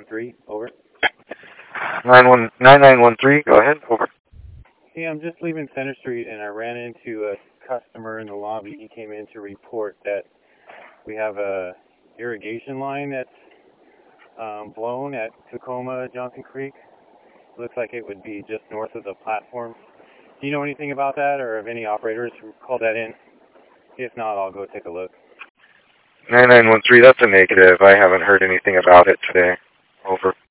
9913, over. 9913, go ahead, over. Hey, I'm just leaving Center Street and I ran into a customer in the lobby. He came in to report that we have a irrigation line that's blown at Tacoma Johnson Creek. Looks like it would be just north of the platform. Do you know anything about that, or have any operators who called that in? If not, I'll go take a look. 9913, that's a negative. I haven't heard anything about it today. Over.